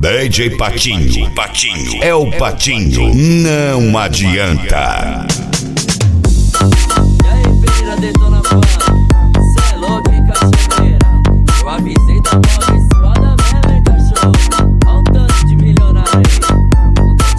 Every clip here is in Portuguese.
DJ Patinho. É o Patinho. Não adianta. E aí, filha, detona fã. Cê é louco, hein, cachoeira. Eu avisei da moda escola mesmo, hein, cachorro. Olha o tanto de milionário aí. Não tô te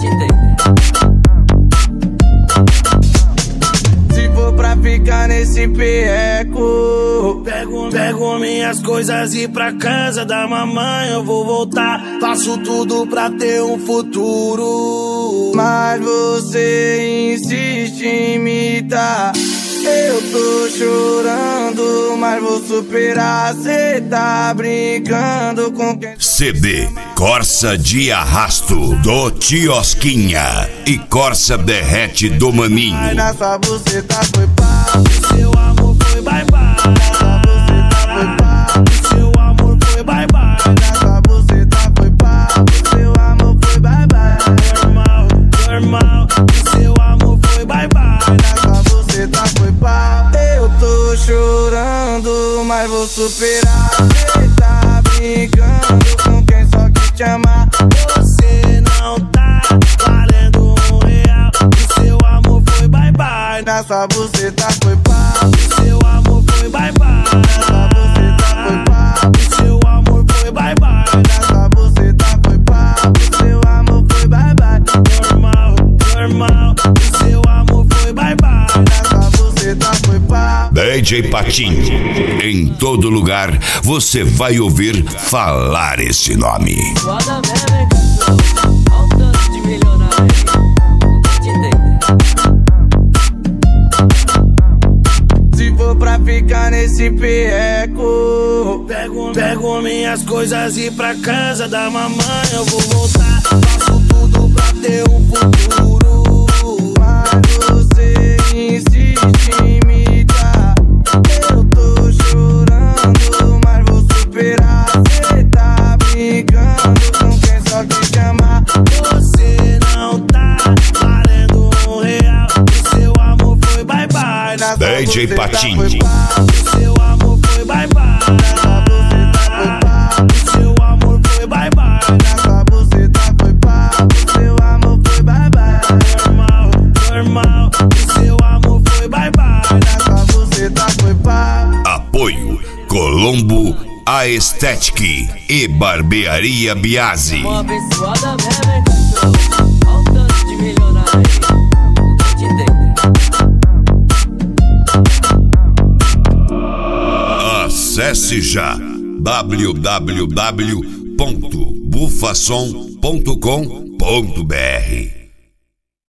entendendo. Se for pra ficar nesse perreco, pego minhas coisas e ir pra casa da mamãe eu vou voltar. Faço tudo pra ter um futuro, mas você insiste em imitar. Eu tô chorando, mas vou superar. Cê tá brincando com quem... CD Corsa de Arrasto do Tiosquinha e Corsa Derrete do Maninho. Mas nessa buceta foi pá, seu amor foi bye bye. Seu amor foi bye bye. Nessa buceta foi pá, seu amor foi bye bye. Normal, seu amor foi bye bye. Nessa buceta foi pá. Eu tô chorando, mas vou superar. Cê tá brincando com quem só quer te amar. Você não tá valendo R$1. E seu amor foi bye bye. Nessa buceta foi pá. Seu amor foi bye bye. Nessa buceta foi pá. Seu amor foi bye bye. Nessa buceta foi pá. Seu amor foi bye bye. Normal, seu amor foi bye bye. Nessa buceta foi pá. DJ Patinho. Em todo lugar você vai ouvir falar esse nome. Foda mesmo, hein, cachorro. Olha o tanto de milionário aí. Não tô te entendendo. Se for pra ficar nesse perreco, pego minhas coisas e ir pra casa da mamãe eu vou voltar. Faço tudo pra ter um futuro, mas você insiste em imitar. Eu tô chorando, mas vou superar. Cê tá brincando com quem só quer te amar. Você não tá valendo R$1. E seu amor foi bye bye. DJ Patinho. Seu amor foi bye bye. Nessa buceta foi pá. Seu amor foi bye bye. Nessa buceta foi pá. Seu amor foi bye bye. Normal, seu amor foi bye bye. Nessa buceta foi pá. Apoio Colombo Aesthetic e Barbearia Biasi. Uma abençoada mesmo, hein, cachorro. Olha o tanto de milionário aí. Não tô te entendendo. Acesse já www.bufasom.com.br